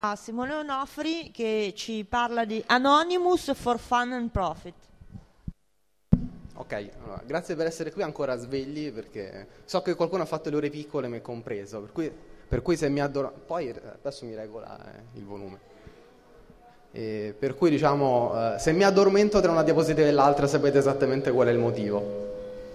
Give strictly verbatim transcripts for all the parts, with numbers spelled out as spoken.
a Simone Onofri che ci parla di Anonymous for Fun and Profit. Ok, allora, grazie per essere qui ancora svegli, perché so che qualcuno ha fatto le ore piccole, me compreso, per cui, per cui se mi addormento, poi adesso mi regola eh, il volume, e per cui diciamo, eh, se mi addormento tra una diapositiva e l'altra sapete esattamente qual è il motivo.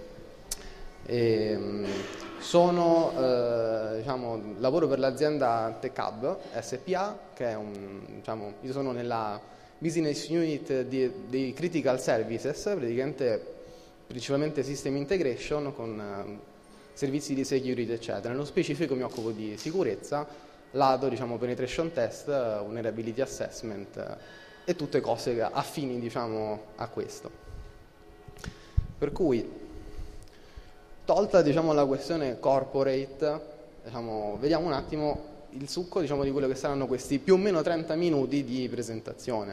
E, sono, eh, diciamo, lavoro per l'azienda TechHub S P A, che è un, diciamo, io sono nella business unit di, di critical services, praticamente principalmente system integration con eh, servizi di security eccetera. Nello specifico mi occupo di sicurezza, lato diciamo penetration test, vulnerability assessment eh, e tutte cose affini diciamo a questo. Per cui tolta diciamo la questione corporate, diciamo, vediamo un attimo il succo diciamo di quello che saranno questi più o meno trenta minuti di presentazione.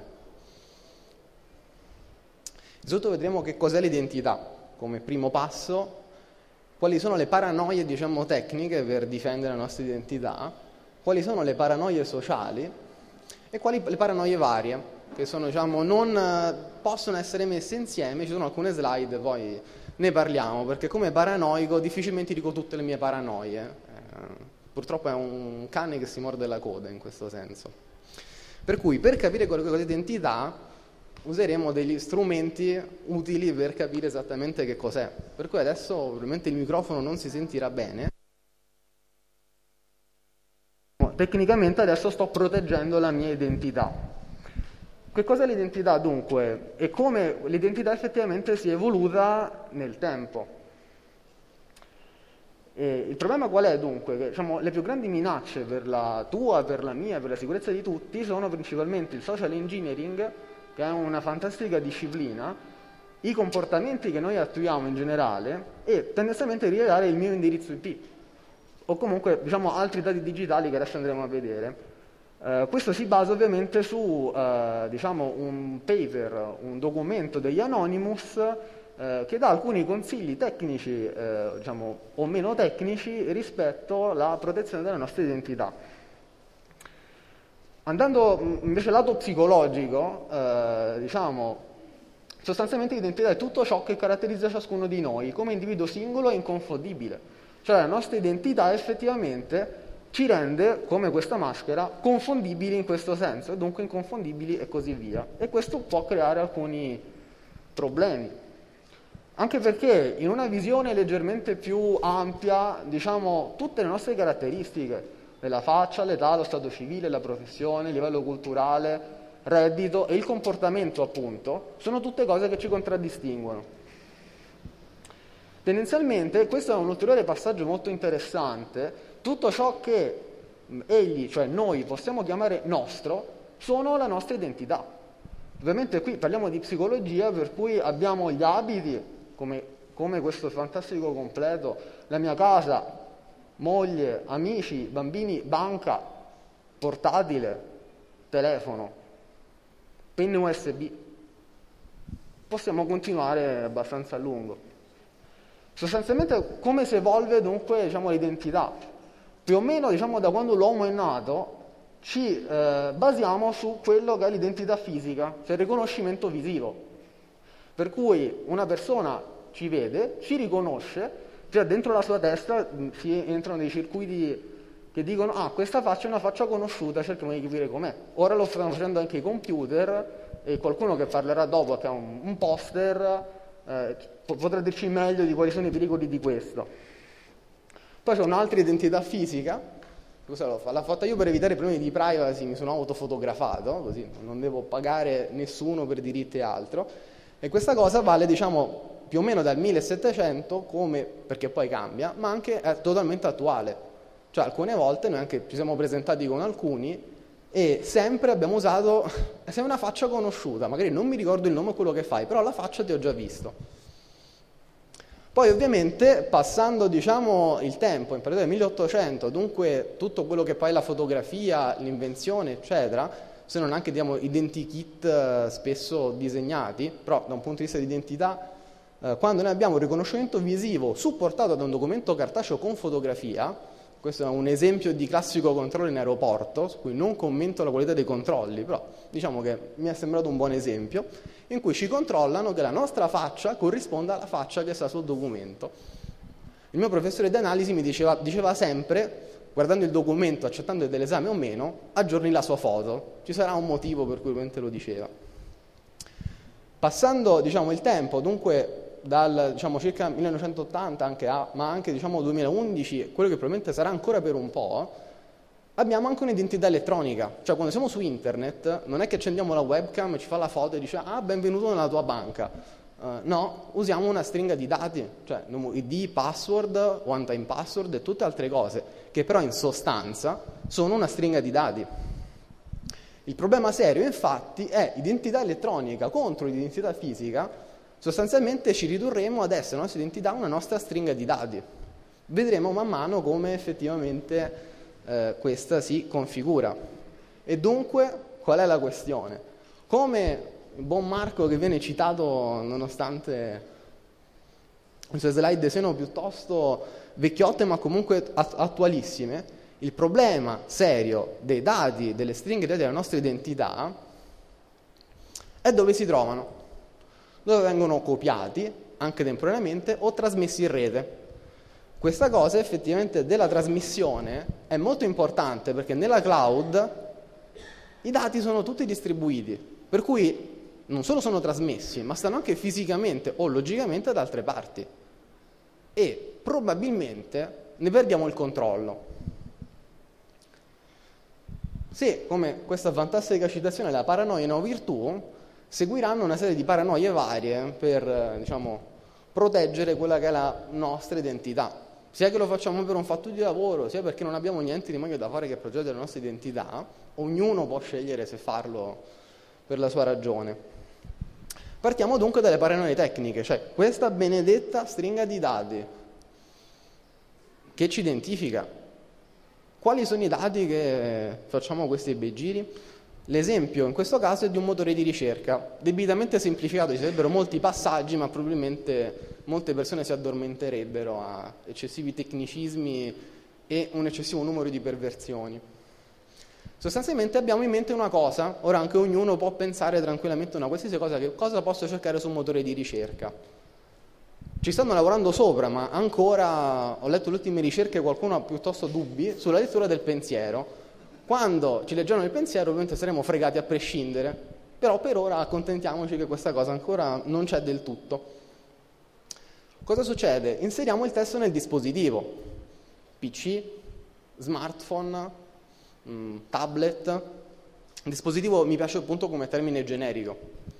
Innanzitutto vedremo che cos'è l'identità come primo passo, quali sono le paranoie diciamo tecniche per difendere la nostra identità, quali sono le paranoie sociali e quali le paranoie varie, che sono diciamo non possono essere messe insieme. Ci sono alcune slide, poi ne parliamo, perché come paranoico difficilmente dico tutte le mie paranoie, eh, purtroppo è un cane che si morde la coda in questo senso. Per cui per capire quella cosa di identità useremo degli strumenti utili per capire esattamente che cos'è. Per cui adesso ovviamente il microfono non si sentirà bene. Tecnicamente adesso sto proteggendo la mia identità. Che cos'è l'identità dunque? E come l'identità effettivamente si è evoluta nel tempo. E il problema qual è dunque? Che diciamo, le più grandi minacce per la tua, per la mia, per la sicurezza di tutti sono principalmente il social engineering, che è una fantastica disciplina, i comportamenti che noi attuiamo in generale e tendenzialmente rivelare il mio indirizzo I P o comunque diciamo altri dati digitali che adesso andremo a vedere. Uh, questo si basa ovviamente su uh, diciamo un paper, un documento degli Anonymous uh, che dà alcuni consigli tecnici uh, diciamo, o meno tecnici rispetto alla protezione della nostra identità. Andando invece al lato psicologico, uh, diciamo sostanzialmente l'identità è tutto ciò che caratterizza ciascuno di noi come individuo singolo e inconfondibile, cioè la nostra identità effettivamente ci rende, come questa maschera, confondibili in questo senso, e dunque inconfondibili e così via. E questo può creare alcuni problemi. Anche perché in una visione leggermente più ampia, diciamo, tutte le nostre caratteristiche, la faccia, l'età, lo stato civile, la professione, il livello culturale, reddito e il comportamento, appunto, sono tutte cose che ci contraddistinguono. Tendenzialmente, questo è un ulteriore passaggio molto interessante. Tutto ciò che egli, cioè noi, possiamo chiamare nostro, sono la nostra identità. Ovviamente qui parliamo di psicologia, per cui abbiamo gli abiti, come, come questo fantastico completo, la mia casa, moglie, amici, bambini, banca, portatile, telefono, penne U S B. Possiamo continuare abbastanza a lungo. Sostanzialmente come si evolve dunque diciamo, l'identità? Più o meno diciamo, da quando l'uomo è nato ci eh, basiamo su quello che è l'identità fisica, cioè il riconoscimento visivo. Per cui una persona ci vede, ci riconosce, cioè dentro la sua testa mh, si entrano dei circuiti che dicono ah, questa faccia è una faccia conosciuta, cerchiamo di capire com'è. Ora lo stanno facendo anche i computer e qualcuno che parlerà dopo, che ha un, un poster, eh, potrà dirci meglio di quali sono i pericoli di questo. Poi c'è un'altra identità fisica, cosa l'ho fatta? L'ho fatta io per evitare problemi di privacy, mi sono autofotografato, così non devo pagare nessuno per diritti e altro, e questa cosa vale diciamo più o meno dal millesettecento, come, perché poi cambia, ma anche è totalmente attuale, cioè alcune volte noi anche ci siamo presentati con alcuni e sempre abbiamo usato, sei una faccia conosciuta, magari non mi ricordo il nome o quello che fai, però la faccia ti ho già visto. Poi ovviamente passando diciamo, il tempo, in periodo del milleottocento, dunque tutto quello che poi è la fotografia, l'invenzione eccetera, se non anche diciamo, identikit spesso disegnati, però da un punto di vista di identità, eh, quando noi abbiamo un riconoscimento visivo supportato da un documento cartaceo con fotografia, questo è un esempio di classico controllo in aeroporto, su cui non commento la qualità dei controlli, però diciamo che mi è sembrato un buon esempio, in cui ci controllano che la nostra faccia corrisponda alla faccia che sta sul documento. Il mio professore di analisi mi diceva, diceva sempre, guardando il documento, accettando dell'esame o meno, aggiorni la sua foto. Ci sarà un motivo per cui ovviamente lo diceva. Passando, diciamo, il tempo, dunque dal diciamo, circa millenovecentottanta anche a, ma anche diciamo duemilaundici, quello che probabilmente sarà ancora per un po', abbiamo anche un'identità elettronica. Cioè quando siamo su internet non è che accendiamo la webcam, ci fa la foto e dice ah benvenuto nella tua banca. Uh, no, usiamo una stringa di dati, cioè I D, password, one time password e tutte altre cose, che però in sostanza sono una stringa di dati. Il problema serio infatti è identità elettronica contro l'identità fisica. Sostanzialmente ci ridurremo ad essere la nostra identità una nostra stringa di dati. Vedremo man mano come effettivamente eh, questa si configura. E dunque qual è la questione? Come il buon Marco che viene citato nonostante le sue slide siano piuttosto vecchiotte ma comunque attualissime, il problema serio dei dati, delle stringhe di dati della nostra identità è dove si trovano. Dove vengono copiati, anche temporaneamente, o trasmessi in rete. Questa cosa effettivamente della trasmissione è molto importante perché nella cloud i dati sono tutti distribuiti, per cui non solo sono trasmessi, ma stanno anche fisicamente o logicamente da altre parti. E probabilmente ne perdiamo il controllo. Se, come questa fantastica citazione, la paranoia è una virtù, seguiranno una serie di paranoie varie per, diciamo, proteggere quella che è la nostra identità. Sia che lo facciamo per un fatto di lavoro, sia perché non abbiamo niente di meglio da fare che proteggere la nostra identità, ognuno può scegliere se farlo per la sua ragione. Partiamo dunque dalle paranoie tecniche, cioè questa benedetta stringa di dati che ci identifica. Quali sono i dati che facciamo questi bei giri? L'esempio in questo caso è di un motore di ricerca, debitamente semplificato, ci sarebbero molti passaggi, ma probabilmente molte persone si addormenterebbero a eccessivi tecnicismi e un eccessivo numero di perversioni. Sostanzialmente abbiamo in mente una cosa, ora anche ognuno può pensare tranquillamente una qualsiasi cosa, che cosa posso cercare su un motore di ricerca. Ci stanno lavorando sopra, ma ancora, ho letto le ultime ricerche, qualcuno ha piuttosto dubbi sulla lettura del pensiero. Quando ci leggeranno il pensiero ovviamente saremo fregati a prescindere, però per ora accontentiamoci che questa cosa ancora non c'è del tutto. Cosa succede? Inseriamo il testo nel dispositivo, P C, smartphone, mh, tablet. Il dispositivo mi piace appunto come termine generico.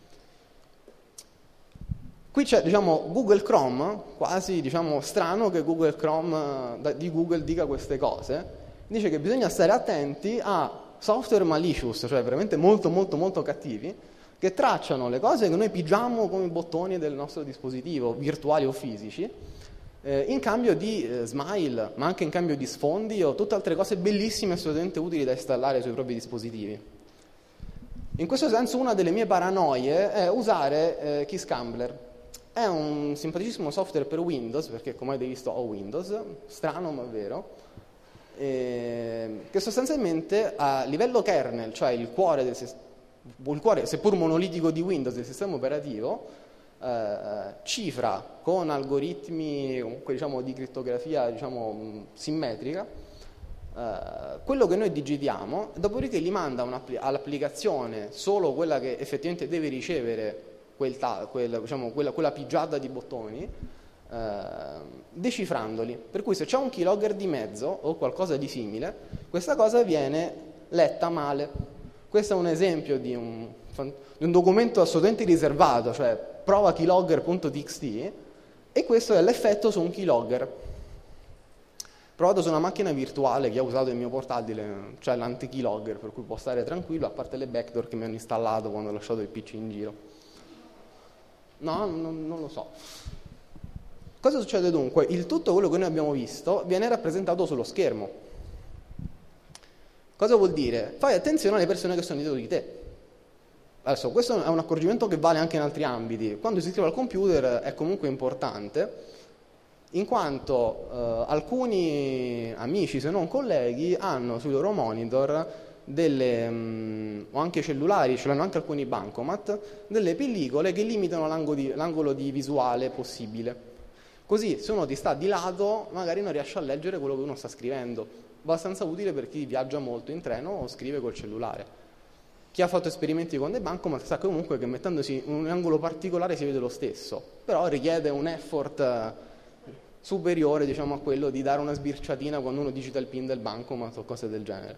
Qui c'è, diciamo, Google Chrome, quasi, diciamo, strano che Google Chrome eh, di Google dica queste cose. Dice che bisogna stare attenti a software malicious, cioè veramente molto molto molto cattivi, che tracciano le cose che noi pigiamo come bottoni del nostro dispositivo, virtuali o fisici, eh, in cambio di eh, smile, ma anche in cambio di sfondi o tutte altre cose bellissime e assolutamente utili da installare sui propri dispositivi. In questo senso una delle mie paranoie è usare eh, Keyscambler. È un simpaticissimo software per Windows, perché come avete visto ho Windows, strano ma vero, eh, che sostanzialmente a livello kernel, cioè il cuore, del, il cuore seppur monolitico di Windows del sistema operativo, eh, cifra con algoritmi comunque, diciamo, di crittografia, diciamo, simmetrica eh, quello che noi digitiamo, dopodiché gli manda all'applicazione solo quella che effettivamente deve ricevere quel ta- quel, diciamo, quella, quella pigiata di bottoni, eh, decifrandoli. Per cui se c'è un keylogger di mezzo o qualcosa di simile, questa cosa viene letta male. Questo è un esempio di un, di un documento assolutamente riservato, cioè prova keylogger punto t x t, e questo è l'effetto su un keylogger. Provato su una macchina virtuale che ho usato il mio portatile, cioè l'anti-keylogger, per cui può stare tranquillo, a parte le backdoor che mi hanno installato quando ho lasciato il P C in giro. No, non, non lo so. Cosa succede dunque? Il tutto quello che noi abbiamo visto viene rappresentato sullo schermo. Cosa vuol dire? Fai attenzione alle persone che sono dietro di te. Adesso, questo è un accorgimento che vale anche in altri ambiti. Quando si scrive al computer è comunque importante. in quanto eh, alcuni amici, se non colleghi, hanno sui loro monitor delle, mh, o anche cellulari, ce l'hanno anche alcuni bancomat, delle pellicole che limitano l'angolo di, l'angolo di visuale possibile. Così se uno ti sta di lato magari non riesce a leggere quello che uno sta scrivendo, abbastanza utile per chi viaggia molto in treno o scrive col cellulare. Chi ha fatto esperimenti con dei bancomat sa comunque che mettendosi in un angolo particolare si vede lo stesso, però richiede un effort superiore, diciamo, a quello di dare una sbirciatina quando uno digita il PIN del bancomat o cose del genere.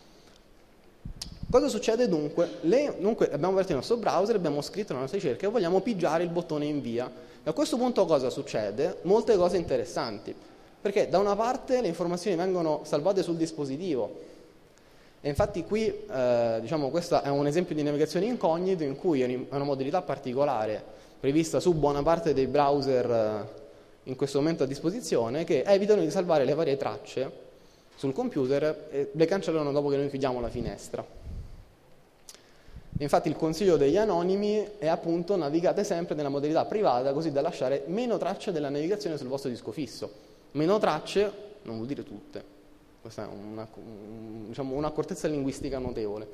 Cosa succede dunque? Le, dunque abbiamo aperto il nostro browser, abbiamo scritto la nostra ricerca e vogliamo pigiare il bottone invia. E a questo punto cosa succede? Molte cose interessanti, perché da una parte le informazioni vengono salvate sul dispositivo, e infatti qui, eh, diciamo, questo è un esempio di navigazione incognito in cui è una modalità particolare prevista su buona parte dei browser eh, in questo momento a disposizione, che evitano di salvare le varie tracce sul computer e le cancellano dopo che noi chiudiamo la finestra. Infatti il consiglio degli anonimi è appunto navigate sempre nella modalità privata, così da lasciare meno tracce della navigazione sul vostro disco fisso. Meno tracce non vuol dire tutte. Questa è una, diciamo, un'accortezza linguistica notevole.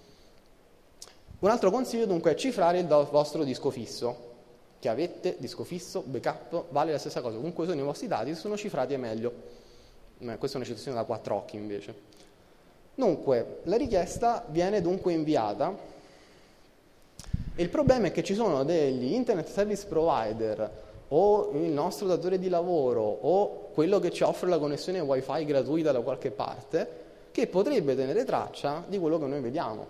Un altro consiglio dunque è cifrare il vostro disco fisso. Chiavette, disco fisso, backup, vale la stessa cosa. Comunque sono i vostri dati, se sono cifrati è meglio. Eh, questa è un'eccezione da quattro occhi invece. Dunque, la richiesta viene dunque inviata e il problema è che ci sono degli internet service provider o il nostro datore di lavoro o quello che ci offre la connessione wifi gratuita da qualche parte che potrebbe tenere traccia di quello che noi vediamo.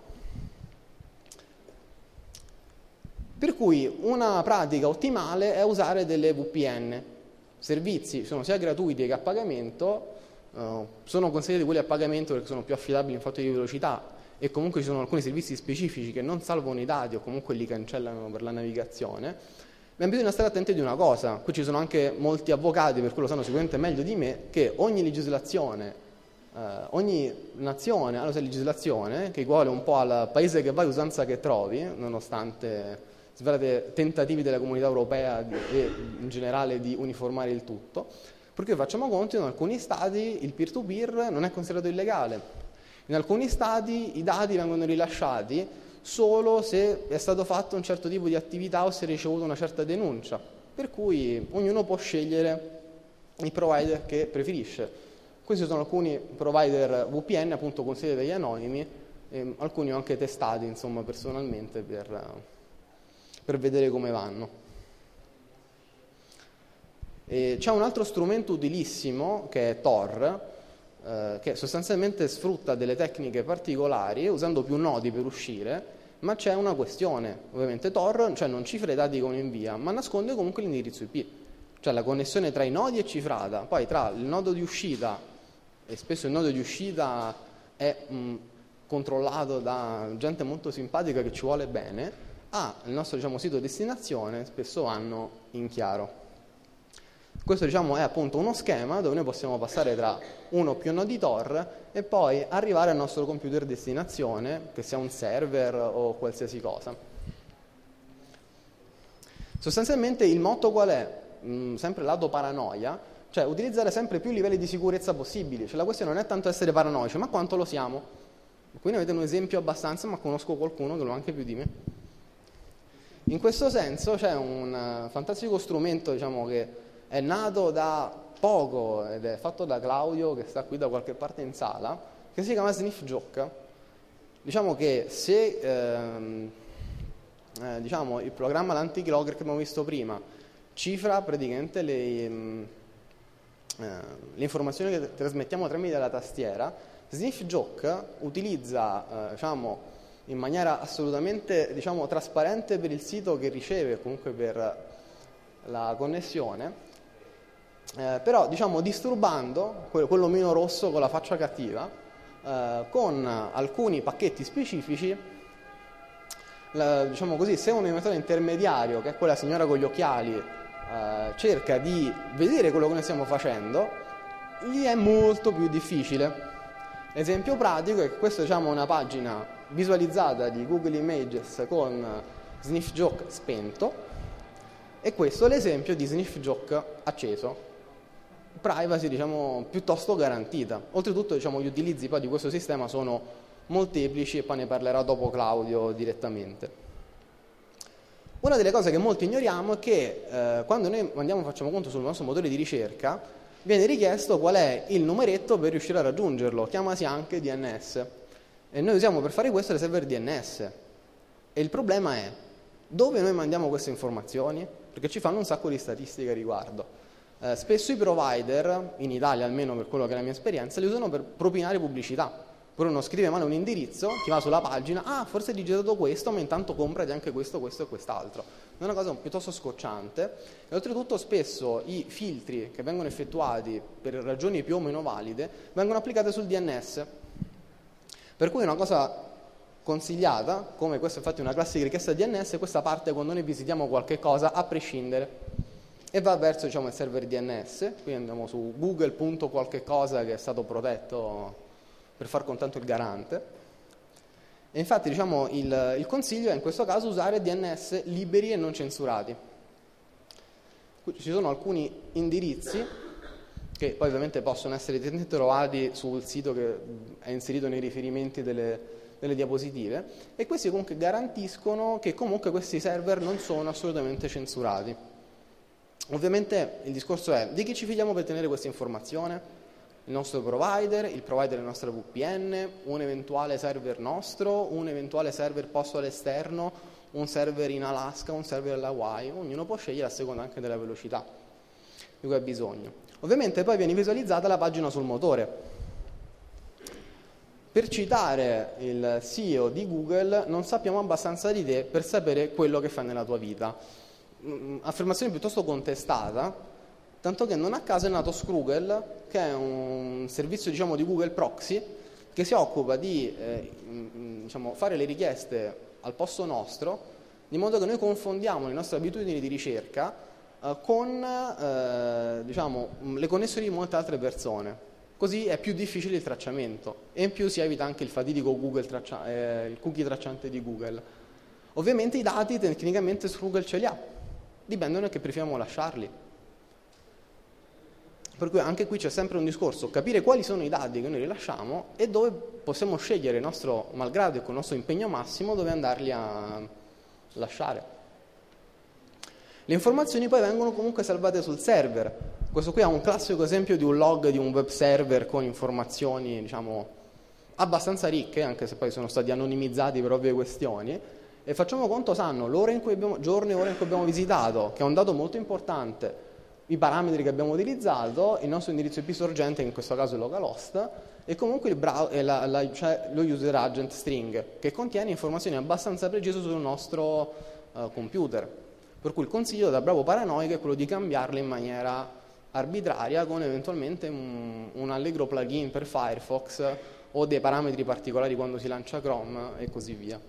Per cui una pratica ottimale è usare delle V P N. Servizi sono sia gratuiti che a pagamento, eh, sono consigliati quelli a pagamento perché sono più affidabili in fatto di velocità e comunque ci sono alcuni servizi specifici che non salvano i dati o comunque li cancellano per la navigazione. Ma bisogna stare attenti di una cosa, qui ci sono anche molti avvocati, per cui lo sanno sicuramente meglio di me, che ogni legislazione, eh, ogni nazione ha la sua legislazione, che equivale un po' al paese che vai, usanza che trovi, nonostante svariati tentativi della comunità europea e in generale di uniformare il tutto, perché facciamo conto che in alcuni stati il peer-to-peer non è considerato illegale, in alcuni stati i dati vengono rilasciati solo se è stato fatto un certo tipo di attività o se è ricevuto una certa denuncia, per cui ognuno può scegliere il provider che preferisce. Questi sono alcuni provider V P N, appunto consigliati dagli anonimi, e alcuni ho anche testati, insomma, personalmente per, per vedere come vanno. E c'è un altro strumento utilissimo che è Tor, eh, che sostanzialmente sfrutta delle tecniche particolari usando più nodi per uscire, ma c'è una questione. Ovviamente Tor, cioè, non cifra i dati come invia, ma nasconde comunque l'indirizzo I P, cioè la connessione tra i nodi è cifrata, poi tra il nodo di uscita, e spesso il nodo di uscita è mh, controllato da gente molto simpatica che ci vuole bene, a il nostro, diciamo, sito destinazione spesso vanno in chiaro. Questo, diciamo, è appunto uno schema dove noi possiamo passare tra uno o più nodi Tor e poi arrivare al nostro computer destinazione, che sia un server o qualsiasi cosa. Sostanzialmente il motto qual è? Mm, sempre lato paranoia, cioè utilizzare sempre più livelli di sicurezza possibili. Cioè la questione non è tanto essere paranoici, ma quanto lo siamo. Qui ne avete un esempio abbastanza, ma conosco qualcuno che lo ha anche più di me. In questo senso c'è un uh, fantastico strumento, diciamo, che è nato da poco ed è fatto da Claudio, che sta qui da qualche parte in sala, che si chiama SniffJock. Diciamo che se ehm, eh, diciamo, il programma l'anti-keylogger che abbiamo visto prima cifra praticamente le, ehm, eh, le informazioni che trasmettiamo tramite la tastiera, SniffJock utilizza eh, diciamo, in maniera assolutamente, diciamo, trasparente per il sito che riceve, comunque per la connessione, Eh, però, diciamo, disturbando quello, quello meno rosso con la faccia cattiva, eh, con alcuni pacchetti specifici, la, diciamo così, se un emettore intermediario, che è quella signora con gli occhiali, eh, cerca di vedere quello che noi stiamo facendo, gli è molto più difficile. L'esempio pratico è che questa, diciamo, è una pagina visualizzata di Google Images con SniffJock spento, e questo è l'esempio di SniffJock acceso. privacy diciamo, piuttosto garantita. Oltretutto diciamo, gli utilizzi poi di questo sistema sono molteplici e poi ne parlerà dopo Claudio direttamente. Una delle cose che molti ignoriamo è che eh, quando noi andiamo facciamo conto sul nostro motore di ricerca viene richiesto qual è il numeretto per riuscire a raggiungerlo, chiamasi anche D N S, e noi usiamo per fare questo il server D N S. E il problema è dove noi mandiamo queste informazioni, perché ci fanno un sacco di statistiche a riguardo. Eh, spesso i provider, in Italia almeno per quello che è la mia esperienza, li usano per propinare pubblicità. Poi uno scrive male un indirizzo, ti va sulla pagina, ah forse hai digitato questo, ma intanto comprati anche questo, questo e quest'altro. È una cosa piuttosto scocciante e oltretutto spesso i filtri che vengono effettuati per ragioni più o meno valide vengono applicati sul D N S. Per cui una cosa consigliata, come questa infatti è una classica richiesta D N S, questa parte quando noi visitiamo qualche cosa a prescindere e va verso diciamo, il server D N S, quindi andiamo su google punto qualche cosa che è stato protetto per far contento il garante. E infatti diciamo, il, il consiglio è in questo caso usare D N S liberi e non censurati. Qui ci sono alcuni indirizzi che poi ovviamente possono essere trovati sul sito che è inserito nei riferimenti delle, delle diapositive e questi comunque garantiscono che comunque questi server non sono assolutamente censurati. Ovviamente il discorso è di chi ci fidiamo per tenere questa informazione? Il nostro provider, il provider della nostra V P N, un eventuale server nostro, un eventuale server posto all'esterno, un server in Alaska, un server alla Hawaii, ognuno può scegliere a seconda anche della velocità di cui ha bisogno. Ovviamente poi viene visualizzata la pagina sul motore. Per citare il C E O di Google, non sappiamo abbastanza di te per sapere quello che fai nella tua vita. Affermazione piuttosto contestata, tanto che non a caso è nato Scroogle, che è un servizio diciamo, di Google Proxy, che si occupa di eh, diciamo, fare le richieste al posto nostro, di modo che noi confondiamo le nostre abitudini di ricerca eh, con eh, diciamo, le connessioni di molte altre persone. Così è più difficile il tracciamento e in più si evita anche il fatidico Google traccia- eh, il cookie tracciante di Google. Ovviamente i dati tecnicamente Scroogle ce li ha, dipendono da che preferiamo lasciarli. Per cui anche qui c'è sempre un discorso, capire quali sono i dati che noi rilasciamo e dove possiamo scegliere il nostro malgrado e con il nostro impegno massimo dove andarli a lasciare. Le informazioni poi vengono comunque salvate sul server. Questo qui è un classico esempio di un log di un web server con informazioni, diciamo, abbastanza ricche, anche se poi sono stati anonimizzati per ovvie questioni, e facciamo conto sanno l'ora in cui abbiamo, giorno e ora in cui abbiamo visitato, che è un dato molto importante, i parametri che abbiamo utilizzato, il nostro indirizzo I P sorgente, che in questo caso è localhost, e comunque il brow- e la, la, cioè lo user agent string, che contiene informazioni abbastanza precise sul nostro uh, computer. Per cui il consiglio da bravo paranoico è quello di cambiarle in maniera arbitraria con eventualmente un, un allegro plugin per Firefox o dei parametri particolari quando si lancia Chrome e così via.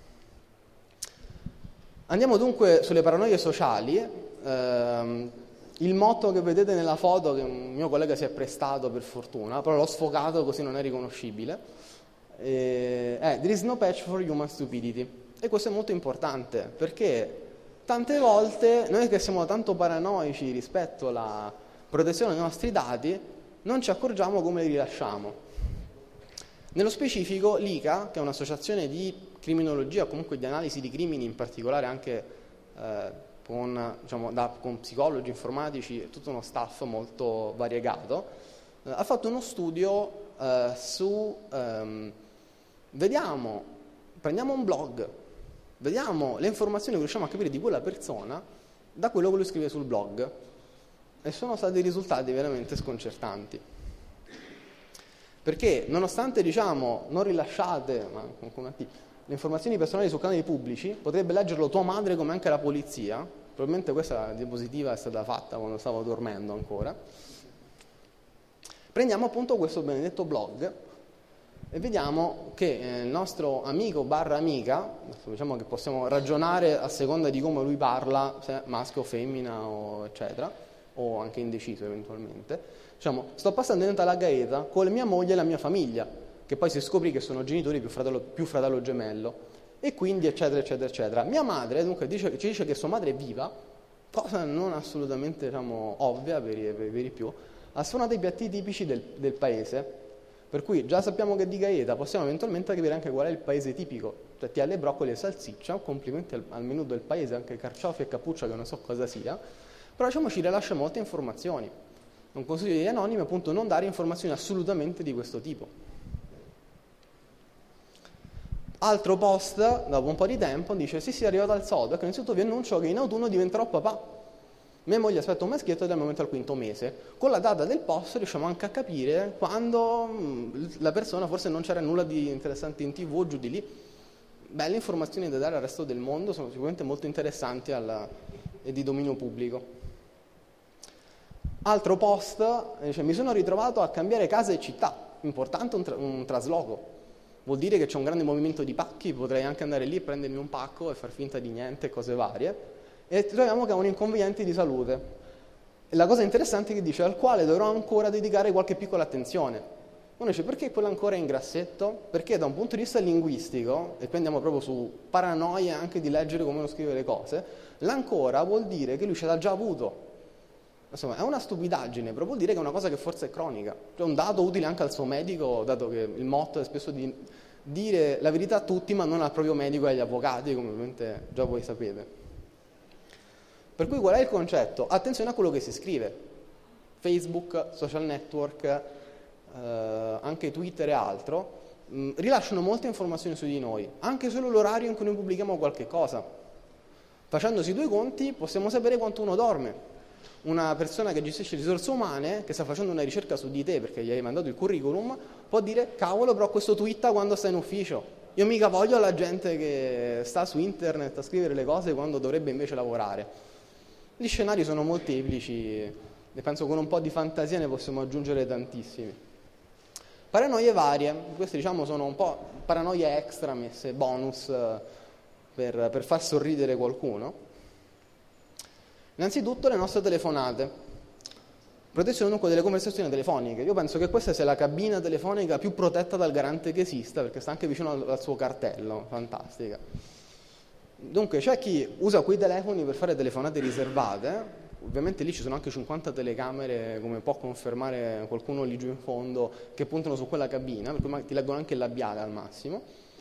Andiamo dunque sulle paranoie sociali. Ehm, Il motto che vedete nella foto, che un mio collega si è prestato per fortuna, però l'ho sfocato così non è riconoscibile, eh, è There is no patch for human stupidity. E questo è molto importante, perché tante volte noi che siamo tanto paranoici rispetto alla protezione dei nostri dati, non ci accorgiamo come li rilasciamo. Nello specifico l'I C A, che è un'associazione di criminologia, comunque di analisi di crimini, in particolare anche eh, Con, diciamo, da, con psicologi, informatici e tutto uno staff molto variegato, eh, ha fatto uno studio eh, su, ehm, vediamo, prendiamo un blog, vediamo le informazioni che riusciamo a capire di quella persona da quello che lui scrive sul blog, e sono stati risultati veramente sconcertanti. Perché nonostante diciamo non rilasciate ma con una T, le informazioni personali su canali pubblici, potrebbe leggerlo tua madre come anche la polizia, probabilmente questa diapositiva è stata fatta quando stavo dormendo ancora. Prendiamo appunto questo benedetto blog e vediamo che eh, il nostro amico barra amica, diciamo che possiamo ragionare a seconda di come lui parla, se maschio o femmina o eccetera, o anche indeciso eventualmente, diciamo, sto passando dentro la gaeta con mia moglie e la mia famiglia, che poi si scoprì che sono genitori più fratello, più fratello gemello, e quindi eccetera eccetera eccetera. Mia madre dunque dice, ci dice che sua madre è viva, cosa non assolutamente diciamo, ovvia per i, per i più, ha sfornato i piatti tipici del, del paese, per cui già sappiamo che di Gaeta possiamo eventualmente capire anche qual è il paese tipico, cioè T L, broccoli e salsiccia, complimenti al, al menù del paese, anche carciofi e cappuccia che non so cosa sia, però diciamo ci rilascia molte informazioni. Un consiglio degli anonimi è appunto non dare informazioni assolutamente di questo tipo. Altro post, dopo un po' di tempo, dice sì sì è arrivato al sodo, che innanzitutto vi annuncio che in autunno diventerò papà. Mia moglie aspetta un maschietto dal momento al quinto mese. Con la data del post riusciamo anche a capire quando mh, la persona forse non c'era nulla di interessante in tv o giù di lì. Belle informazioni da dare al resto del mondo, sono sicuramente molto interessanti alla, e di dominio pubblico. Altro post, dice, mi sono ritrovato a cambiare casa e città, importante un, tra- un trasloco. Vuol dire che c'è un grande movimento di pacchi, potrei anche andare lì e prendermi un pacco e far finta di niente, cose varie. E troviamo che ha un inconveniente di salute. E la cosa interessante è che dice al quale dovrò ancora dedicare qualche piccola attenzione. Uno dice perché quello ancora è in grassetto? Perché da un punto di vista linguistico, e qui andiamo proprio su paranoia anche di leggere come uno scrive le cose, l'ancora vuol dire che lui ce l'ha già avuto. Insomma, è una stupidaggine, però vuol dire che è una cosa che forse è cronica. Cioè un dato utile anche al suo medico, dato che il motto è spesso di dire la verità a tutti, ma non al proprio medico e agli avvocati, come ovviamente già voi sapete. Per cui qual è il concetto? Attenzione a quello che si scrive. Facebook, social network, eh, anche Twitter e altro, mh, rilasciano molte informazioni su di noi, anche solo l'orario in cui noi pubblichiamo qualche cosa. Facendosi due conti possiamo sapere quanto uno dorme. Una persona che gestisce risorse umane, che sta facendo una ricerca su di te perché gli hai mandato il curriculum, può dire, cavolo, però questo twitta quando sta in ufficio. Io mica voglio la gente che sta su internet a scrivere le cose quando dovrebbe invece lavorare. Gli scenari sono molteplici, e penso con un po' di fantasia ne possiamo aggiungere tantissimi. Paranoie varie, queste diciamo sono un po' paranoie extra messe, bonus, per, per far sorridere qualcuno. Innanzitutto le nostre telefonate, protezione dunque delle conversazioni telefoniche. Io penso che questa sia la cabina telefonica più protetta dal garante che esista, perché sta anche vicino al, al suo cartello, fantastica. Dunque c'è chi usa quei telefoni per fare telefonate riservate, ovviamente lì ci sono anche cinquanta telecamere, come può confermare qualcuno lì giù in fondo, che puntano su quella cabina, per cui ti leggono anche il labiale al massimo.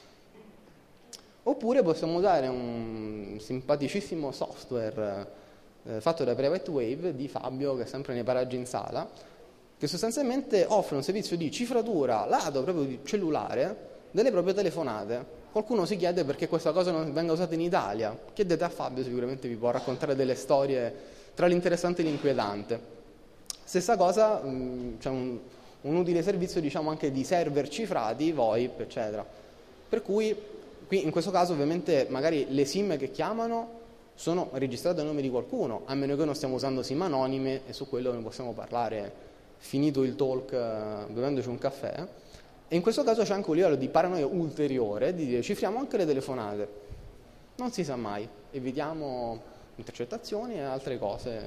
Oppure possiamo usare un simpaticissimo software eh, fatto da Private Wave di Fabio, che è sempre nei paraggi in sala, che sostanzialmente offre un servizio di cifratura lato proprio di cellulare delle proprie telefonate. Qualcuno si chiede perché questa cosa non venga usata in Italia. Chiedete a Fabio, sicuramente vi può raccontare delle storie tra l'interessante e l'inquietante. Stessa cosa, mh, c'è un, un utile servizio diciamo anche di server cifrati, VoIP, eccetera. Per cui, qui in questo caso ovviamente magari le SIM che chiamano sono registrate a nome di qualcuno, a meno che non stiamo usando SIM anonime, e su quello ne possiamo parlare finito il talk, eh, bevendoci un caffè. E in questo caso c'è anche un livello di paranoia ulteriore di dire cifriamo anche le telefonate, non si sa mai, evitiamo intercettazioni e altre cose,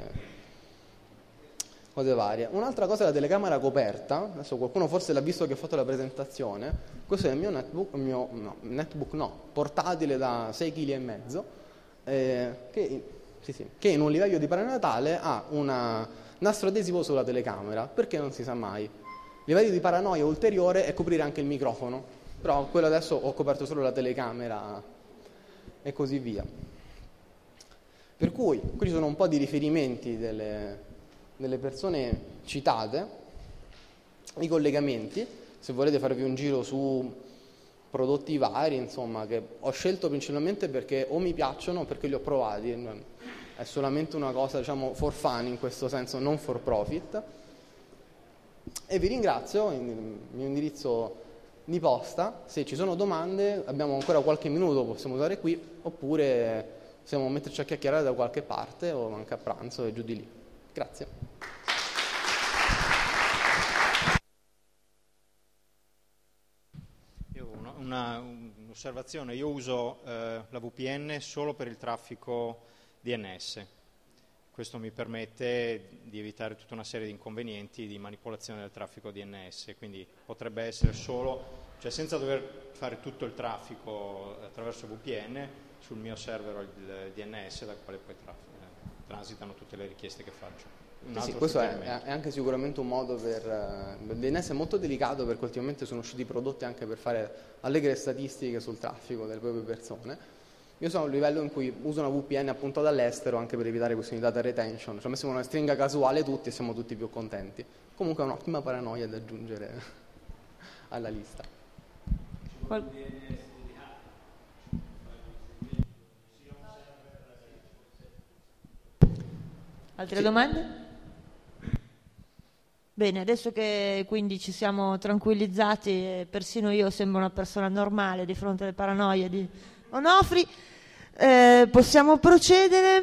cose varie. Un'altra cosa è la telecamera coperta, adesso qualcuno forse l'ha visto che ho fatto la presentazione, questo è il mio netbook, il mio, no, netbook no, portatile da sei chili e mezzo, eh, che, sì, sì, che in un livello di paranoia tale ha un nastro adesivo sulla telecamera, perché non si sa mai. Livello di paranoia ulteriore è coprire anche il microfono, però quello adesso ho coperto solo la telecamera e così via. Per cui qui ci sono un po' di riferimenti delle, delle persone citate, i collegamenti, se volete farvi un giro su prodotti vari, insomma, che ho scelto principalmente perché o mi piacciono o perché li ho provati, è solamente una cosa, diciamo, for fun in questo senso, non for profit. E vi ringrazio, il mio indirizzo di posta, se ci sono domande abbiamo ancora qualche minuto, possiamo usare qui, oppure possiamo metterci a chiacchierare da qualche parte o anche a pranzo e giù di lì. Grazie. Io ho una, una, un'osservazione, io uso eh, la V P N solo per il traffico D N S. Questo mi permette di evitare tutta una serie di inconvenienti di manipolazione del traffico D N S, quindi potrebbe essere solo, cioè senza dover fare tutto il traffico attraverso V P N, sul mio server ho il D N S dal quale poi tra, eh, transitano tutte le richieste che faccio. un Sì, altro sì, questo è, suggerimento. è anche sicuramente un modo per... Uh, l'I N S è molto delicato perché ultimamente sono usciti prodotti anche per fare allegre statistiche sul traffico delle proprie persone. Io sono a un livello in cui uso una V P N appunto dall'estero anche per evitare questioni di data retention, cioè messo una stringa casuale tutti e siamo tutti più contenti. Comunque è un'ottima paranoia da aggiungere alla lista. Qual- Altre Sì. domande? Bene, adesso che quindi ci siamo tranquillizzati, e persino io sembro una persona normale di fronte alle paranoie di Onofri, eh, possiamo procedere.